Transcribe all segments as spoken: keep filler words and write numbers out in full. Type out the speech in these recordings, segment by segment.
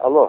Alô?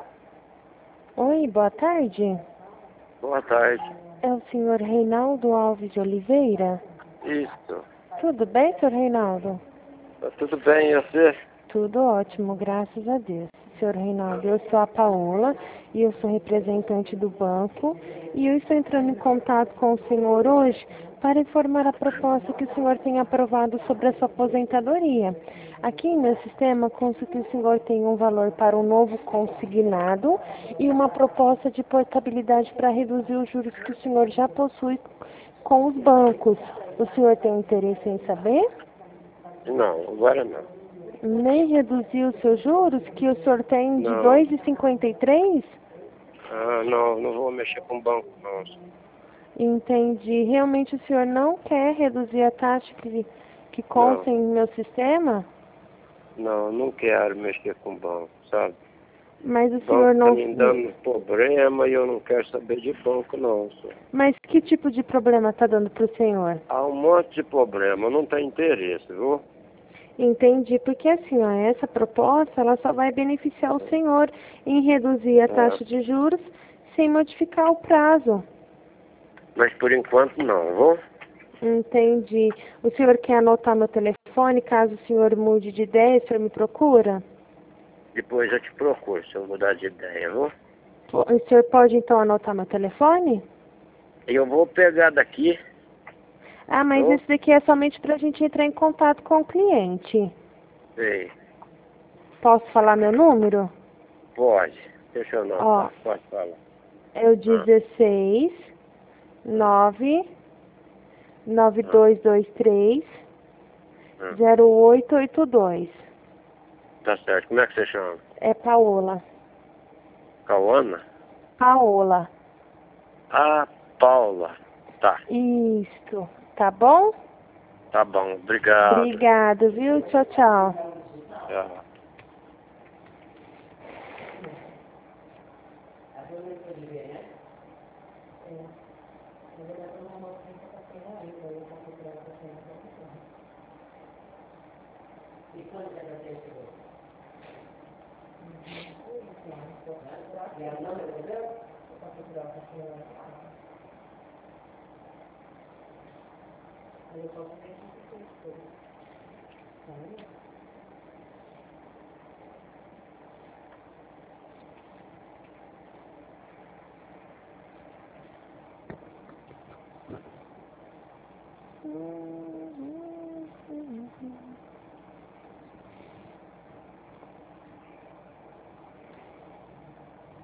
Oi, boa tarde. Boa tarde. É o senhor Reinaldo Alves de Oliveira? Isso. Tudo bem, senhor Reinaldo? Tá tudo bem, e você? Tudo ótimo, graças a Deus. Senhor Reinaldo, eu sou a Paola e eu sou representante do banco e eu estou entrando em contato com o senhor hoje para informar a proposta que o senhor tem aprovado sobre a sua aposentadoria. Aqui em meu sistema consta que o senhor tem um valor para um novo consignado e uma proposta de portabilidade para reduzir os juros que o senhor já possui com os bancos. O senhor tem interesse em saber? Não, agora não. Nem reduzir os seus juros, que o senhor tem de Não. dois vírgula cinquenta e três? Ah, não, não vou mexer com banco, não. Entendi. Realmente o senhor não quer reduzir a taxa que, que Não, consta em meu sistema? não, não quero mexer com banco, sabe? Mas o O senhor banco tá não... me dando problema e eu não quero saber de banco, não, senhor. Mas que tipo de problema está dando para o senhor? Há um monte de problema, não tem interesse, viu? Entendi, porque assim, ó, essa proposta, ela só vai beneficiar o senhor em reduzir a Ah, taxa de juros sem modificar o prazo. mas por enquanto não, viu? Entendi. O senhor quer anotar meu telefone, caso o senhor mude de ideia, o senhor me procura? Depois eu te procuro se eu mudar de ideia, viu? Po- O senhor pode então anotar meu telefone? Eu vou pegar daqui, Ah, mas viu? esse daqui é somente para a gente entrar em contato com o cliente. Sei. Posso falar meu número? Pode. Deixa eu Ó, anotar. Pode falar. é o Ah, dezesseis, ah, nove, nove ah, dois dois três, ah. zero oito oito dois. Tá certo. Como é que você chama? É Paola. Cauana? Paola. Ah, Paula. Tá. Isto. Tá bom? Tá bom. Obrigado. Obrigado, viu? Tchau, tchau. Tchau.